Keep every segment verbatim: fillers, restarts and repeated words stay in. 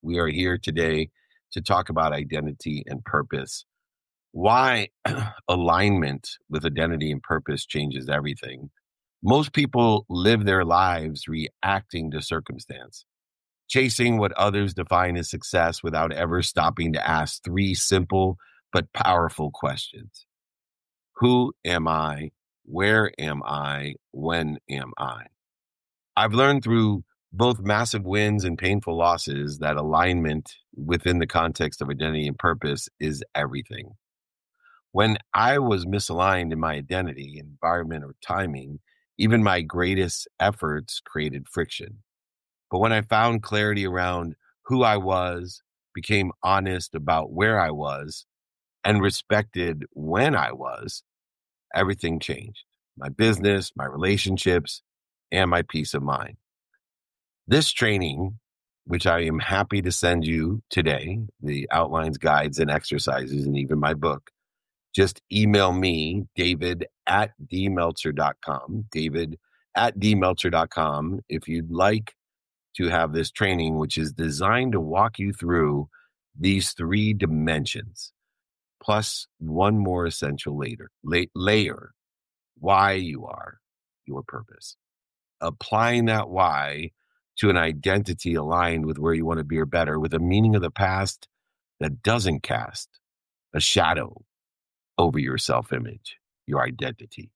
We are here today to talk about identity and purpose. Why alignment with identity and purpose changes everything. Most people live their lives reacting to circumstance, chasing what others define as success without ever stopping to ask three simple but powerful questions. Who am I? Where am I? When am I? I've learned through both massive wins and painful losses that alignment within the context of identity and purpose is everything. When I was misaligned in my identity, environment, or timing, even my greatest efforts created friction. But when I found clarity around who I was, became honest about where I was, and respected when I was, everything changed. My business, my relationships, and my peace of mind. This training, which I am happy to send you today, the outlines, guides, and exercises, and even my book, just email me, David at d meltzer dot com, David at d meltzer dot com, if you'd like to have this training, which is designed to walk you through these three dimensions, plus one more essential later, la- layer, why you are, your purpose. Applying that why to an identity aligned with where you want to be or better, with a meaning of the past that doesn't cast a shadow over your self-image, your identity.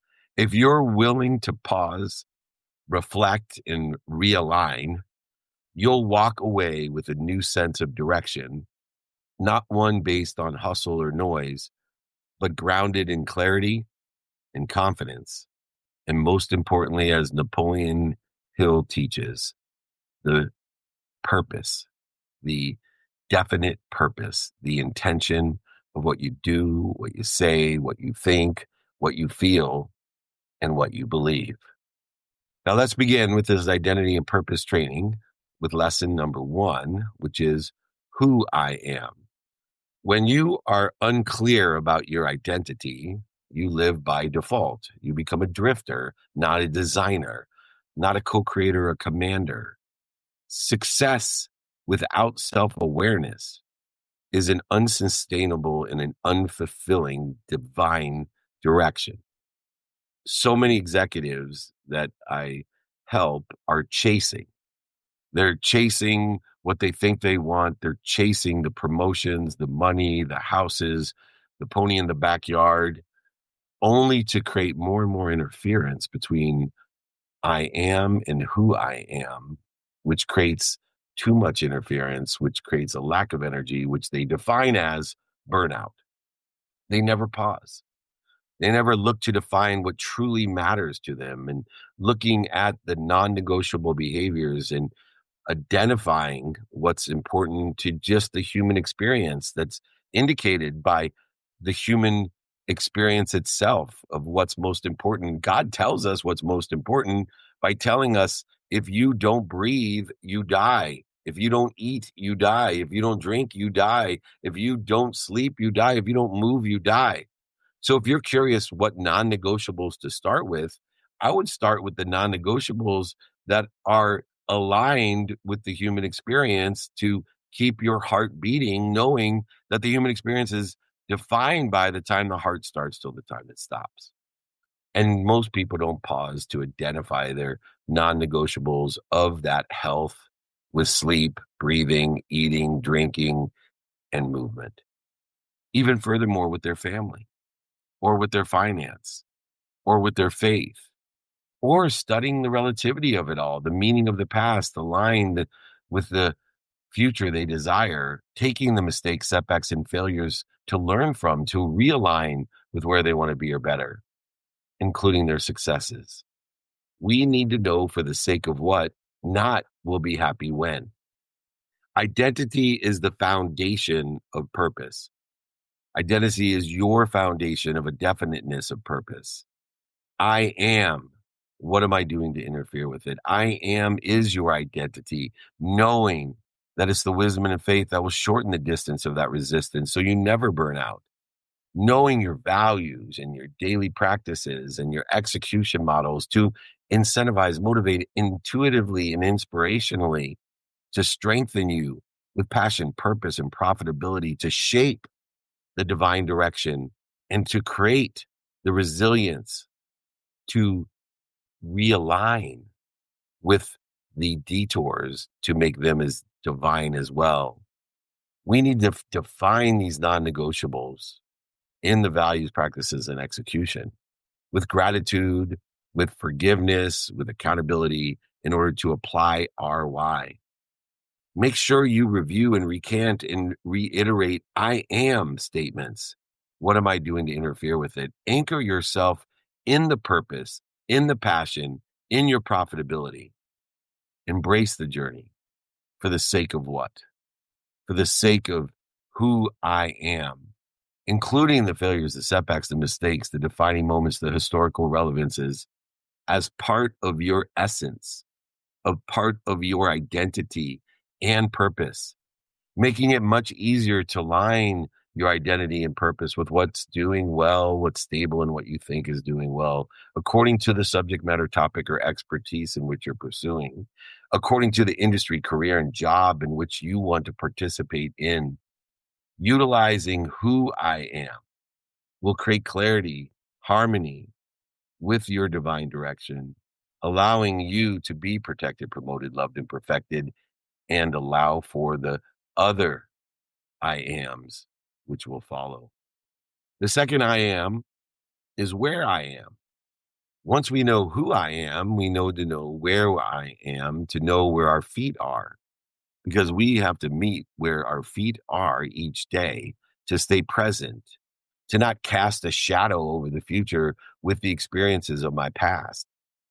If you're willing to pause, reflect, and realign, you'll walk away with a new sense of direction, not one based on hustle or noise, but grounded in clarity and confidence. And most importantly, as Napoleon Hill teaches, the purpose, the definite purpose, the intention of what you do, what you say, what you think, what you feel, and what you believe. Now let's begin with this identity and purpose training with lesson number one, which is who I am. When you are unclear about your identity, you live by default. You become a drifter, not a designer, not a co-creator or commander. Success without self-awareness is an unsustainable and an unfulfilling divine direction. So many executives that I help are chasing. They're chasing what they think they want. They're chasing the promotions, the money, the houses, the pony in the backyard, only to create more and more interference between I am and who I am, which creates too much interference, which creates a lack of energy, which they define as burnout. They never pause. They never look to define what truly matters to them, and looking at the non-negotiable behaviors and identifying what's important to just the human experience that's indicated by the human experience itself of what's most important. God tells us what's most important by telling us, if you don't breathe, you die. If you don't eat, you die. If you don't drink, you die. If you don't sleep, you die. If you don't move, you die. So if you're curious what non-negotiables to start with, I would start with the non-negotiables that are aligned with the human experience to keep your heart beating, knowing that the human experience is defined by the time the heart starts till the time it stops. And most people don't pause to identify their non-negotiables of that health with sleep, breathing, eating, drinking, and movement. Even furthermore with their family, or with their finance, or with their faith, or studying the relativity of it all, the meaning of the past, aligned with the future they desire, taking the mistakes, setbacks, and failures to learn from, to realign with where they want to be or better, including their successes. We need to know for the sake of what, not we'll be happy when. Identity is the foundation of purpose. Identity is your foundation of a definiteness of purpose. I am. What am I doing to interfere with it? I am is your identity, knowing that it's the wisdom and faith that will shorten the distance of that resistance so you never burn out. Knowing your values and your daily practices and your execution models to incentivize, motivate intuitively and inspirationally to strengthen you with passion, purpose, and profitability to shape the divine direction and to create the resilience to realign with the detours to make them as divine as well. We need to f- define these non negotiables in the values, practices, and execution with gratitude, with forgiveness, with accountability in order to apply our why. Make sure you review and recant and reiterate I am statements. What am I doing to interfere with it? Anchor yourself in the purpose, in the passion, in your profitability. Embrace the journey for the sake of what? For the sake of who I am, including the failures, the setbacks, the mistakes, the defining moments, the historical relevances, as part of your essence, a part of your identity and purpose, making it much easier to line your identity and purpose with what's doing well, what's stable, and what you think is doing well, according to the subject matter, topic, or expertise in which you're pursuing, according to the industry, career, and job in which you want to participate in. Utilizing who I am will create clarity, harmony with your divine direction, allowing you to be protected, promoted, loved, and perfected, and allow for the other I ams, which will follow. The second I am is where I am. Once we know who I am, we know to know where I am, to know where our feet are, because we have to meet where our feet are each day to stay present, to not cast a shadow over the future with the experiences of my past.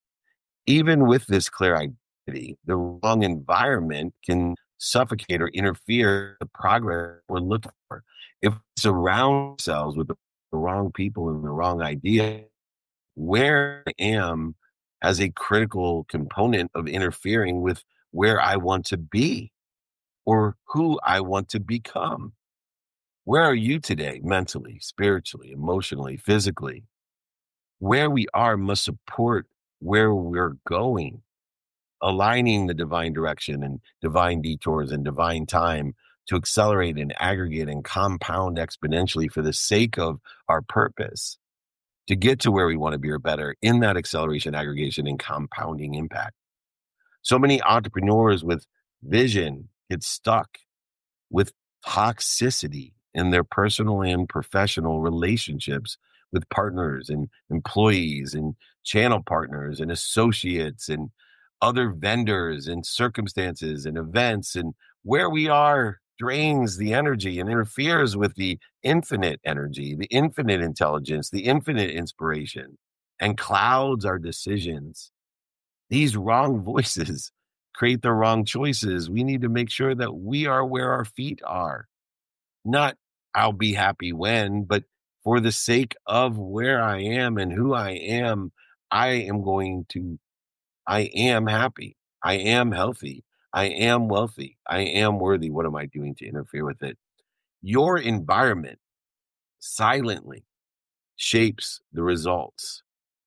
Even with this clear identity, the wrong environment can suffocate or interfere with the progress we're looking for. If we surround ourselves with the, the wrong people and the wrong idea, where I am as a critical component of interfering with where I want to be or who I want to become. Where are you today, mentally, spiritually, emotionally, physically? Where we are must support where we're going, aligning the divine direction and divine detours and divine time to accelerate and aggregate and compound exponentially for the sake of our purpose to get to where we want to be or better in that acceleration, aggregation, and compounding impact. So many entrepreneurs with vision get stuck with toxicity in their personal and professional relationships with partners and employees and channel partners and associates and other vendors and circumstances and events. And where we are drains the energy and interferes with the infinite energy, the infinite intelligence, the infinite inspiration, and clouds our decisions. These wrong voices create the wrong choices. We need to make sure that we are where our feet are. Not I'll be happy when, but for the sake of where I am and who I am, I am going to, I am happy. I am healthy. I am wealthy. I am worthy. What am I doing to interfere with it? Your environment silently shapes the results.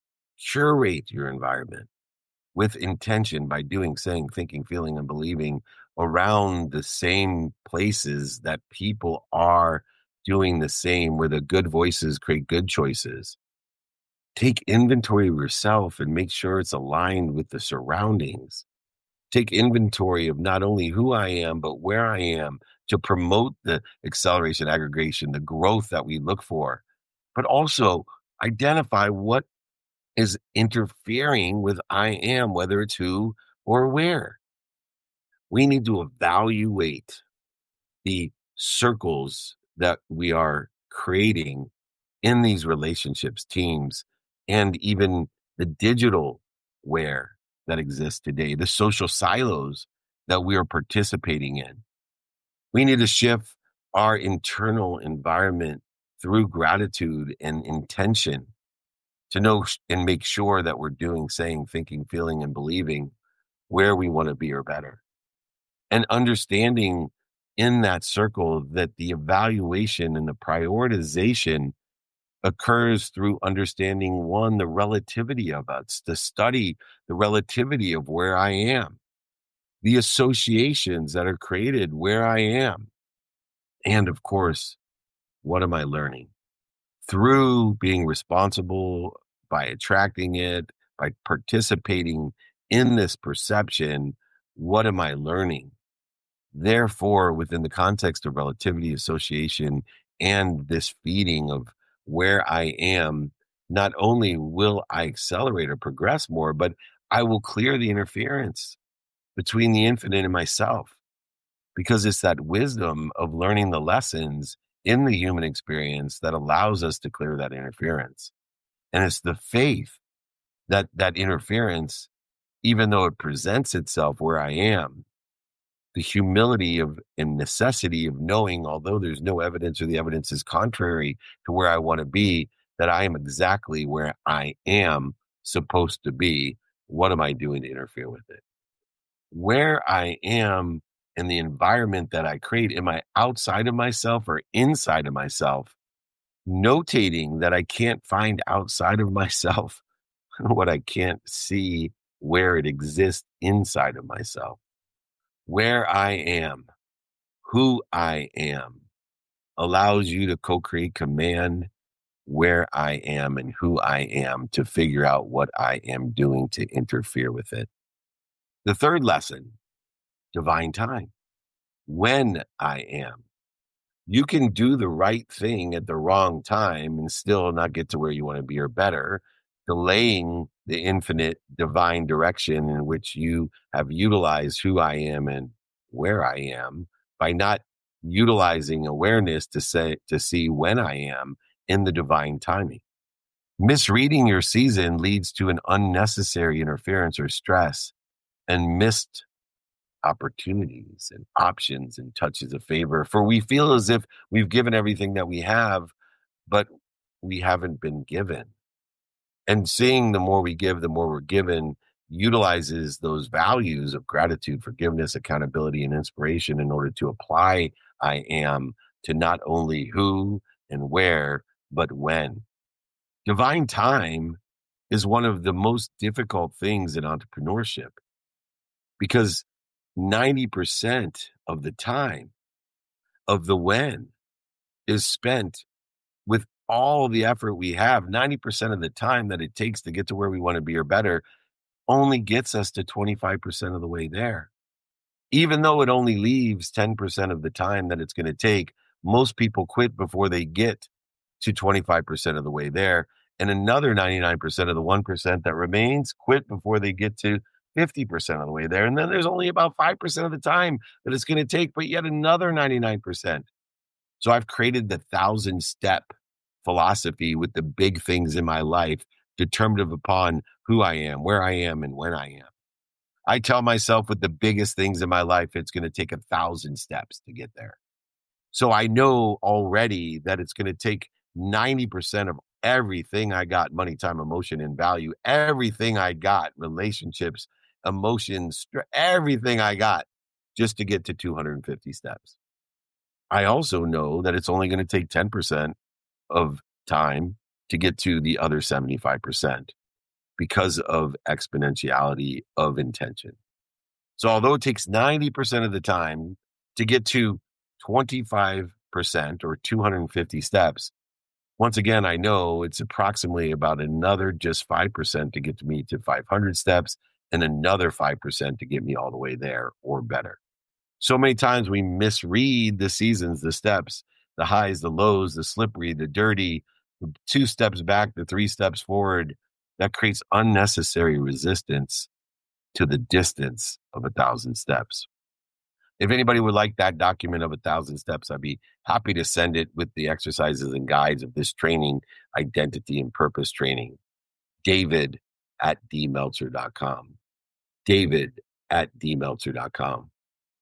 Curate your environment with intention by doing, saying, thinking, feeling, and believing around the same places that people are doing the same, where the good voices create good choices. Take inventory of yourself and make sure it's aligned with the surroundings. Take inventory of not only who I am, but where I am to promote the acceleration, aggregation, the growth that we look for, but also identify what is interfering with I am, whether it's who or where. We need to evaluate the circles that we are creating in these relationships, teams, and even the digital where that exists today, the social silos that we are participating in. We need to shift our internal environment through gratitude and intention to know and make sure that we're doing, saying, thinking, feeling, and believing where we want to be or better. And understanding in that circle that the evaluation and the prioritization occurs through understanding, one, the relativity of us, to study the relativity of where I am. the associations that are created where I am. And of course, what am I learning? Through being responsible, by attracting it, by participating in this perception, what am I learning? Therefore, within the context of relativity, association, and this feeding of where I am, not only will I accelerate or progress more, but I will clear the interference between the infinite and myself, because it's that wisdom of learning the lessons in the human experience that allows us to clear that interference. And it's the faith that that interference, even though it presents itself where I am, the humility of and necessity of knowing, although there's no evidence or the evidence is contrary to where I want to be, that I am exactly where I am supposed to be. What am I doing to interfere with it? Where I am in the environment that I create, am I outside of myself or inside of myself? Notating that I can't find outside of myself what I can't see where it exists inside of myself. Where I am, who I am, allows you to co-create command where I am and who I am to figure out what I am doing to interfere with it. The third lesson, divine time. When I am. You can do the right thing at the wrong time and still not get to where you want to be or better, delaying the infinite divine direction in which you have utilized who I am and where I am by not utilizing awareness to say to see when I am in the divine timing. Misreading your season leads to an unnecessary interference or stress and missed opportunities and options and touches of favor, for we feel as if we've given everything that we have, but we haven't been given. And seeing the more we give, the more we're given, utilizes those values of gratitude, forgiveness, accountability, and inspiration in order to apply I am to not only who and where, but when. Divine time is one of the most difficult things in entrepreneurship, because ninety percent of the time of the when is spent with all the effort we have. ninety percent of the time that it takes to get to where we want to be or better only gets us to twenty-five percent of the way there. Even though it only leaves ten percent of the time that it's going to take, most people quit before they get to twenty-five percent of the way there. And another ninety-nine percent of the one percent that remains quit before they get to fifty percent of the way there. And then there's only about five percent of the time that it's going to take, but yet another ninety-nine percent. So I've created the thousand step philosophy with the big things in my life, determinative upon who I am, where I am, and when I am. I tell myself with the biggest things in my life, it's going to take a thousand steps to get there. So I know already that it's going to take ninety percent of everything I got, money, time, emotion, and value, everything I got, relationships, emotions, everything I got, just to get to two hundred fifty steps. I also know that it's only going to take ten percent of time to get to the other seventy-five percent because of exponentiality of intention. So although it takes ninety percent of the time to get to twenty-five percent or two hundred fifty steps, once again, I know it's approximately about another just five percent to get to me to five hundred steps and another five percent to get me all the way there or better. So many times we misread the seasons, the steps, the highs, the lows, the slippery, the dirty, the two steps back, the three steps forward. That creates unnecessary resistance to the distance of a thousand steps. If anybody would like that document of a thousand steps, I'd be happy to send it with the exercises and guides of this training, identity and purpose training. David at d meltzer dot com. David at d meltzer dot com.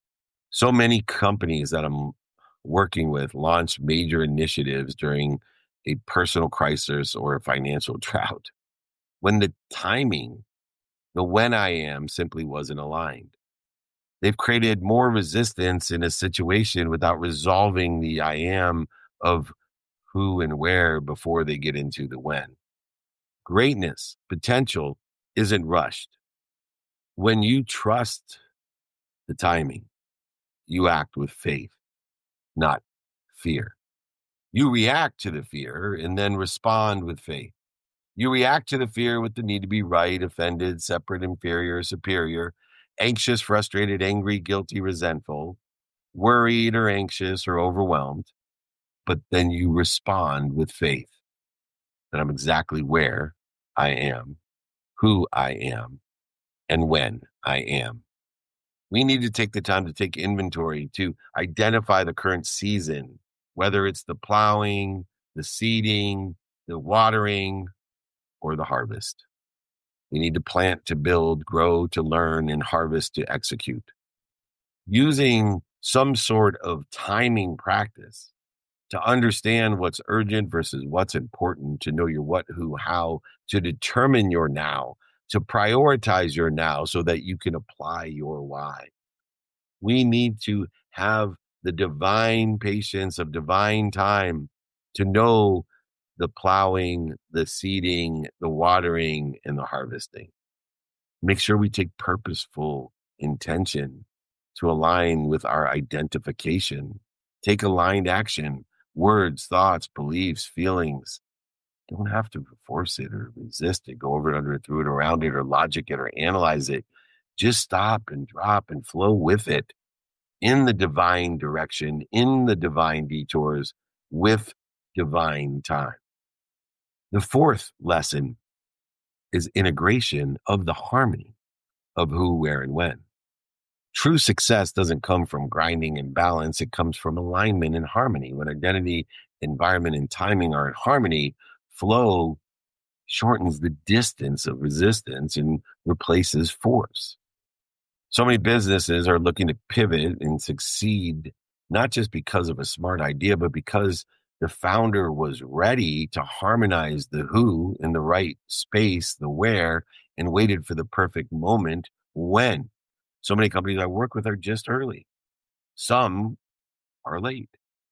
So many companies that I'm working with launch major initiatives during a personal crisis or a financial drought, when the timing, the when I am, simply wasn't aligned. They've created more resistance in a situation without resolving the I am of who and where before they get into the when. Greatness, potential isn't rushed. When you trust the timing. You act with faith, not fear. You react to the fear and then respond with faith. You react to the fear with the need to be right, offended, separate, inferior, superior, anxious, frustrated, angry, guilty, resentful, worried or anxious or overwhelmed. But then you respond with faith that I'm exactly where I am, who I am, and when I am. We need to take the time to take inventory to identify the current season, whether it's the plowing, the seeding, the watering, or the harvest. We need to plant to build, grow to learn, and harvest to execute. Using some sort of timing practice to understand what's urgent versus what's important, to know your what, who, how, to determine your now, to prioritize your now so that you can apply your why. We need to have the divine patience of divine time to know the plowing, the seeding, the watering, and the harvesting. Make sure we take purposeful intention to align with our identification. Take aligned action, words, thoughts, beliefs, feelings. Don't have to force it or resist it, go over it, under it, through it, around it, or logic it, or analyze it. Just stop and drop and flow with it in the divine direction, in the divine detours, with divine time. The fourth lesson is integration of the harmony of who, where, and when. True success doesn't come from grinding and balance. It comes from alignment and harmony. When identity, environment, and timing are in harmony, flow shortens the distance of resistance and replaces force. So many businesses are looking to pivot and succeed, not just because of a smart idea, but because the founder was ready to harmonize the who in the right space, the where, and waited for the perfect moment when. So many companies I work with are just early. Some are late.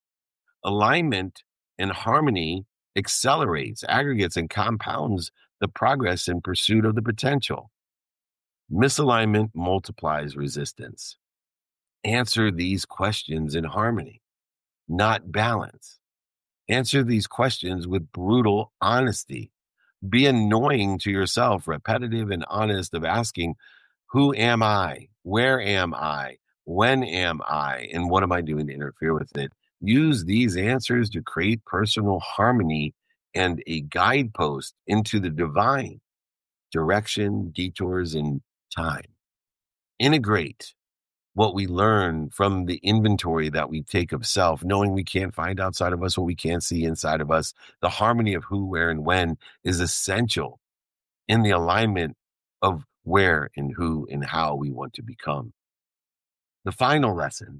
Alignment and harmony accelerates, aggregates, and compounds the progress in pursuit of the potential. Misalignment multiplies resistance. Answer these questions in harmony, not balance. Answer these questions with brutal honesty. Be annoying to yourself, repetitive and honest, of asking, who am I? Where am I? When am I? And what am I doing to interfere with it? Use these answers to create personal harmony and a guidepost into the divine direction, detours, and time. Integrate what we learn from the inventory that we take of self, knowing we can't find outside of us what we can't see inside of us. The harmony of who, where, and when is essential in the alignment of where and who and how we want to become. The final lesson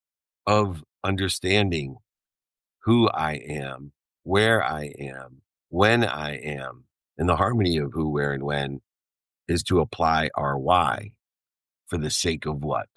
of understanding who I am, where I am, when I am, and the harmony of who, where, and when is to apply our why for the sake of what?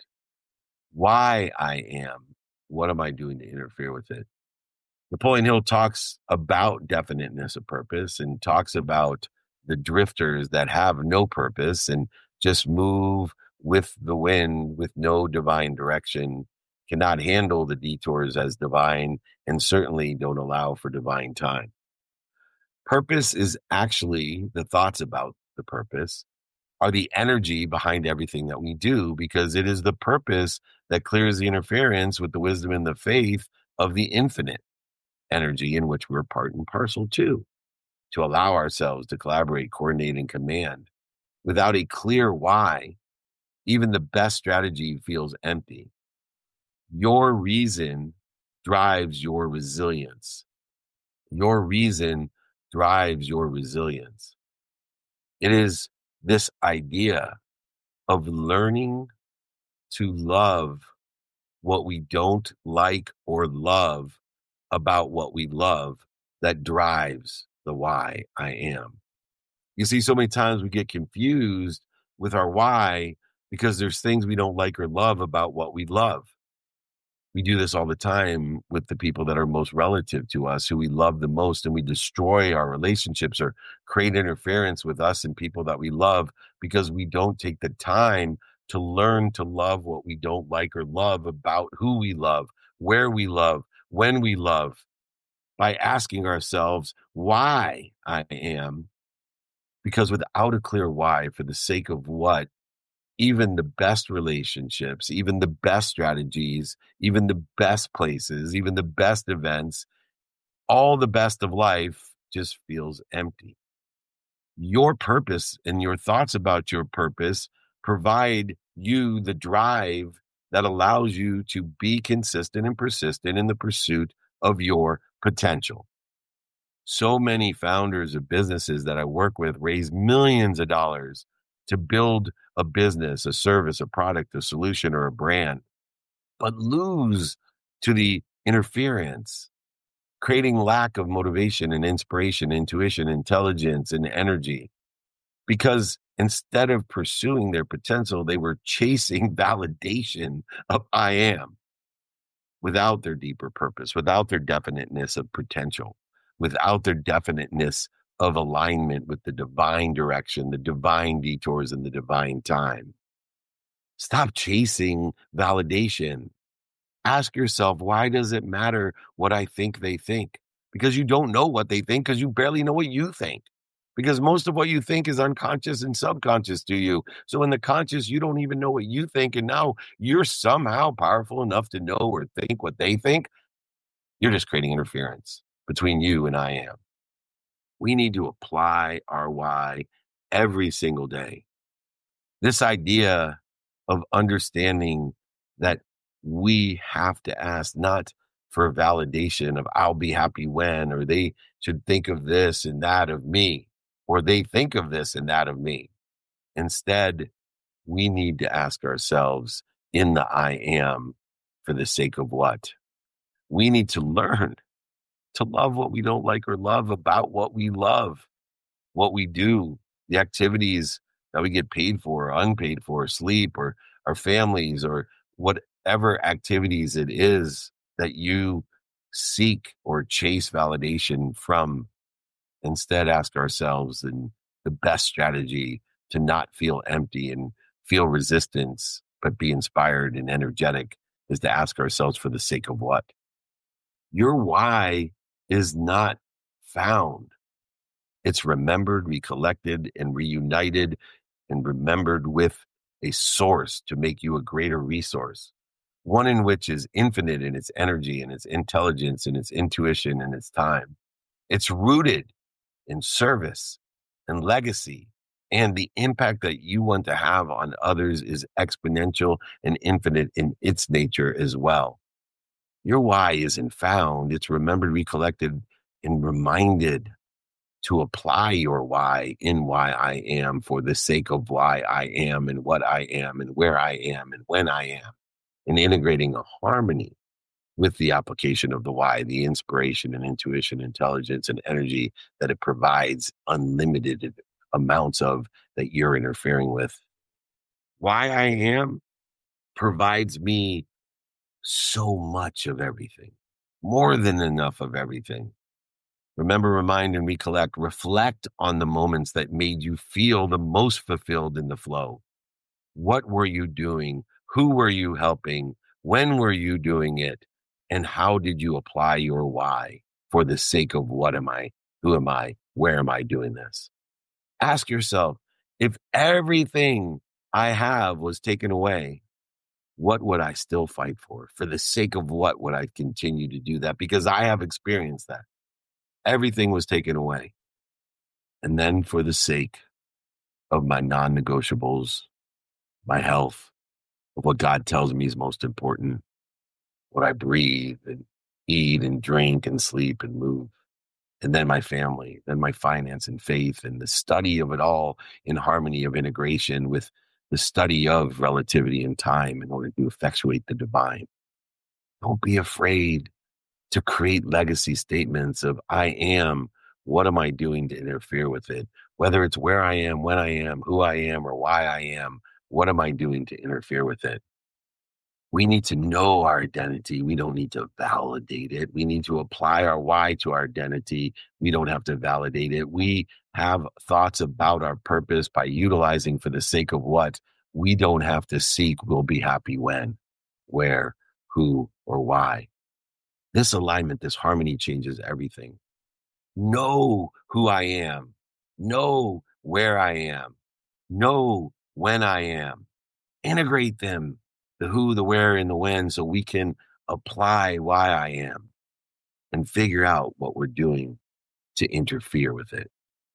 Why I am. What am I doing to interfere with it? Napoleon Hill talks about definiteness of purpose and talks about the drifters that have no purpose and just move with the wind with no divine direction, cannot handle the detours as divine, and certainly don't allow for divine time. Purpose is actually the thoughts about the purpose are the energy behind everything that we do, because it is the purpose that clears the interference with the wisdom and the faith of the infinite energy in which we're part and parcel to, to allow ourselves to collaborate, coordinate, and command. Without a clear why, even the best strategy feels empty. Your reason drives your resilience. Your reason drives your resilience. It is this idea of learning to love what we don't like or love about what we love that drives the why I am. You see, so many times we get confused with our why because there's things we don't like or love about what we love. We do this all the time with the people that are most relative to us, who we love the most, and we destroy our relationships or create interference with us and people that we love because we don't take the time to learn to love what we don't like or love about who we love, where we love, when we love, by asking ourselves why I am. Because without a clear why, for the sake of what, even the best relationships, even the best strategies, even the best places, even the best events, all the best of life just feels empty. Your purpose and your thoughts about your purpose provide you the drive that allows you to be consistent and persistent in the pursuit of your potential. So many founders of businesses that I work with raise millions of dollars to build a business, a service, a product, a solution, or a brand, but lose to the interference, creating lack of motivation and inspiration, intuition, intelligence, and energy. Because instead of pursuing their potential, they were chasing validation of I am without their deeper purpose, without their definiteness of potential, without their definiteness of alignment with the divine direction, the divine detours, and the divine time. Stop chasing validation. Ask yourself, why does it matter what I think they think? Because you don't know what they think, because you barely know what you think. Because most of what you think is unconscious and subconscious to you. So in the conscious, you don't even know what you think. And now you're somehow powerful enough to know or think what they think. You're just creating interference between you and I am. We need to apply our why every single day. This idea of understanding that we have to ask not for validation of I'll be happy when, or they should think of this and that of me, or they think of this and that of me. Instead, we need to ask ourselves in the I am, for the sake of what? We need to learn to love what we don't like or love about what we love, what we do, the activities that we get paid for or unpaid for, sleep, or our families, or whatever activities it is that you seek or chase validation from. Instead, ask ourselves and the best strategy to not feel empty and feel resistance, but be inspired and energetic, is to ask ourselves, for the sake of what? Your why is not found. It's remembered, recollected, and reunited, and remembered with a source to make you a greater resource, one in which is infinite in its energy and its intelligence and its intuition and its time. It's rooted in service and legacy, and the impact that you want to have on others is exponential and infinite in its nature as well. Your why isn't found. It's remembered, recollected, and reminded to apply your why in why I am, for the sake of why I am and what I am and where I am and when I am, and integrating a harmony with the application of the why, the inspiration and intuition, intelligence, and energy that it provides unlimited amounts of, that you're interfering with. Why I am provides me so much of everything, more than enough of everything. Remember, remind, and recollect. Reflect on the moments that made you feel the most fulfilled in the flow. What were you doing? Who were you helping? When were you doing it? And how did you apply your why, for the sake of what am I? Who am I? Where am I doing this? Ask yourself, if everything I have was taken away, what would I still fight for? For the sake of what would I continue to do that? Because I have experienced that. Everything was taken away. And then for the sake of my non-negotiables, my health, of what God tells me is most important, what I breathe and eat and drink and sleep and move, and then my family, then my finance and faith, and the study of it all in harmony of integration with the study of relativity and time in order to effectuate the divine. Don't be afraid to create legacy statements of I am, what am I doing to interfere with it? Whether it's where I am, when I am, who I am, or why I am, what am I doing to interfere with it? We need to know our identity. We don't need to validate it. We need to apply our why to our identity. We don't have to validate it. We have thoughts about our purpose by utilizing, for the sake of what, We don't have to seek, we'll be happy when, where, who, or why. This alignment, this harmony changes everything. Know who I am. Know where I am. Know when I am. Integrate them, the who, the where, and the when, so we can apply why I am and figure out what we're doing to interfere with it.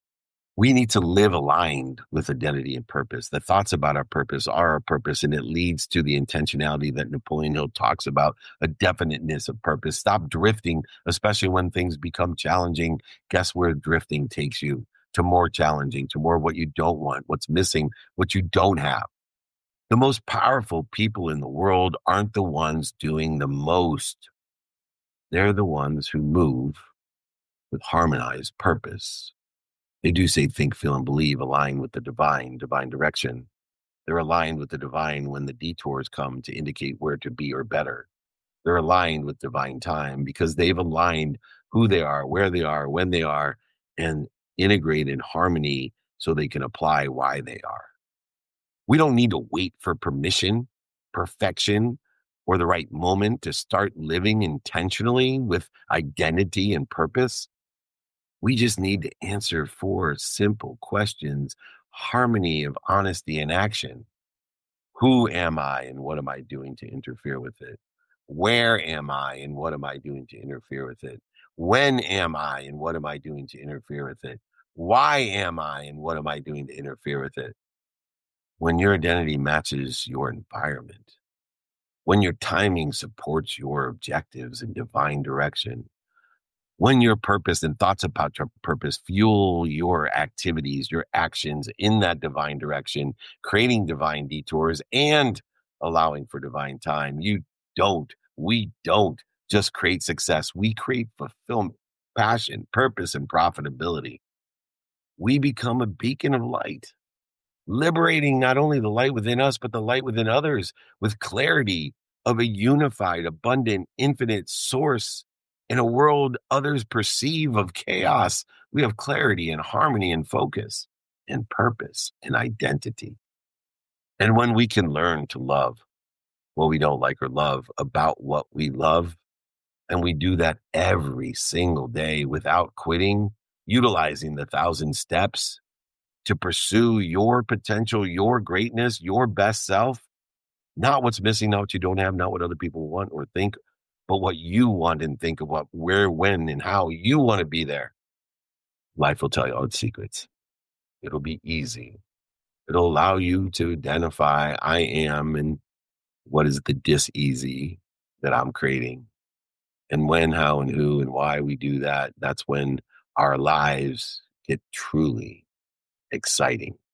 We need to live aligned with identity and purpose. The thoughts about our purpose are our purpose, and it leads to the intentionality that Napoleon Hill talks about, a definiteness of purpose. Stop drifting, especially when things become challenging. Guess where drifting takes you? To more challenging, to more what you don't want, what's missing, what you don't have. The most powerful people in the world aren't the ones doing the most. They're the ones who move with harmonized purpose. They do say think, feel, and believe align with the divine, divine direction. They're aligned with the divine when the detours come to indicate where to be or better. They're aligned with divine time because they've aligned who they are, where they are, when they are, and integrate in harmony so they can apply why they are. We don't need to wait for permission, perfection, or the right moment to start living intentionally with identity and purpose. We just need to answer four simple questions: harmony of honesty and action. Who am I and what am I doing to interfere with it? Where am I and what am I doing to interfere with it? When am I and what am I doing to interfere with it? Why am I and what am I doing to interfere with it? When your identity matches your environment, when your timing supports your objectives and divine direction, when your purpose and thoughts about your purpose fuel your activities, your actions in that divine direction, creating divine detours and allowing for divine time, you don't, we don't just create success. We create fulfillment, passion, purpose, and profitability. We become a beacon of light, liberating not only the light within us, but the light within others with clarity of a unified, abundant, infinite source. In a world others perceive of chaos, we have clarity and harmony and focus and purpose and identity. And when we can learn to love what we don't like or love about what we love, and we do that every single day without quitting, utilizing the thousand steps to pursue your potential, your greatness, your best self, not what's missing, not what you don't have, not what other people want or think, but what you want and think of what, where, when, and how you want to be there. Life will tell you all its secrets. It'll be easy. It'll allow you to identify I am and what is the dis-easy that I'm creating. And when, how, and who, and why we do that, that's when our lives get truly exciting.